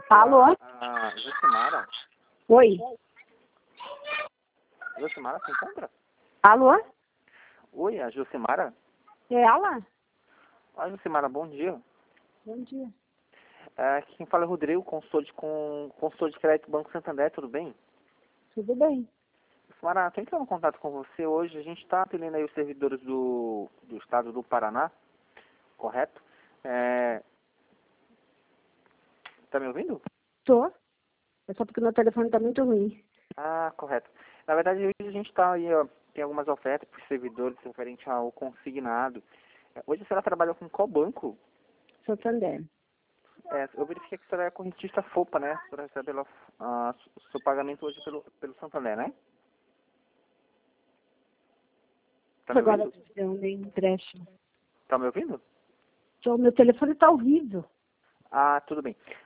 Alô? A Josimara. Oi? Josimara se encontra? Alô? Oi, a Josimara. É ela? Oi, Josimara, bom dia. Bom dia. Quem fala é o Rodrigo, consultor de crédito Banco Santander, tudo bem? Tudo bem. Josimara, estou entrando em contato com você hoje. A gente está atendendo aí os servidores do estado do Paraná, correto? Tá me ouvindo? Tô. É só porque meu telefone tá muito ruim. Ah, correto. Na verdade, hoje a gente está aí, ó, tem algumas ofertas para os servidores referente ao consignado. Hoje a senhora trabalha com qual banco? Santander. Eu verifiquei que a senhora é correntista FOPA, né? A senhora recebe o seu pagamento hoje pelo Santander, né? Tá me Agora ouvindo? eu nem empréstimo. Tá me ouvindo? Meu telefone tá horrível. Ah, tudo bem.